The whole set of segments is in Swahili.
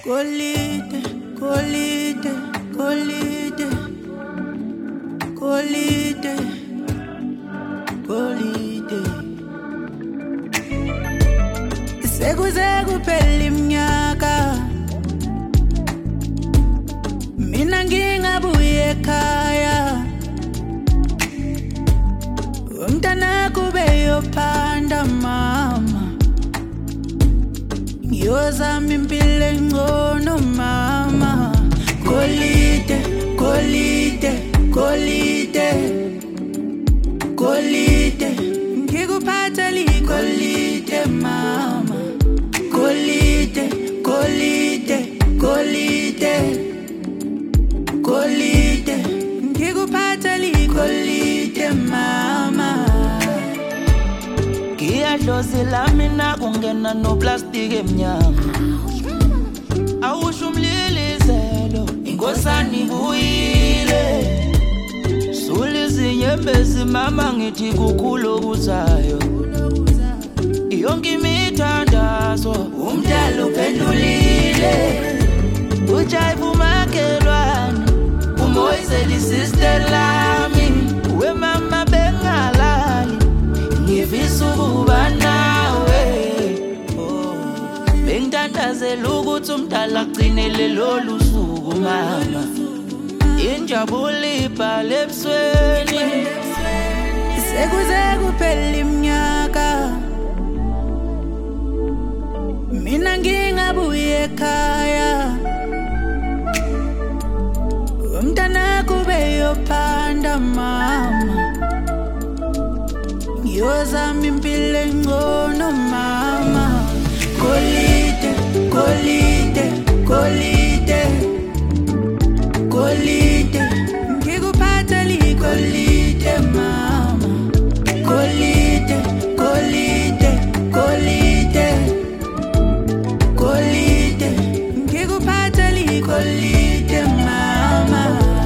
Golide, golide, golide, golide, golide. Sekuze kuphela iminyaka mina ngingabuye ekhaya umntana kube yophanda mama ngiyozama impilo engcono mama golide golide golide golide ngikuphatha ligolide mama golide golide golide golide ngikuphatha ligolide mama ngiyadlozela mina kungena no plastic emnyama awusho umlilizelo inkosani buyile sulizinyembezi mama ngithi kukhulu okuzayo yonke imithandazo umdala uphendulile ujayiva umakelwane umoyizeli sister lami we mama bengalali ngivisa ukuba nawe bengithandazela ukuthi umdala agcinele lolu suku mama injabulo ibhale ebusweni sekuze kuphela iminyaka mina ngingabuye ekhaya umntana kube yophanda mama ngiyozama impilo engcono mama golide golide golide golide ngikuphatha ligolide mama golide golide golide golide ngikuphatha ligolide mama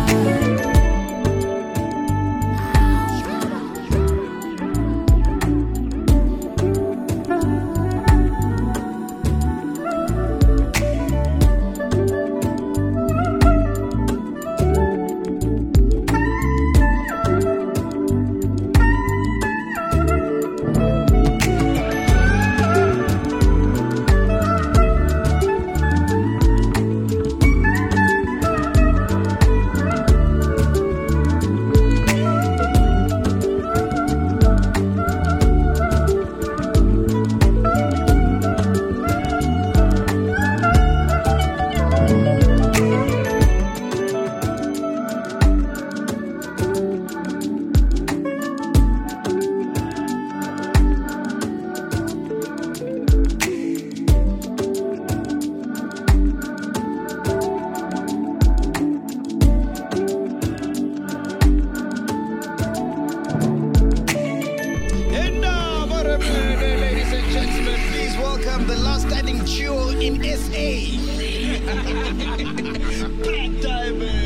The last standing duo in SA. Black Diamond.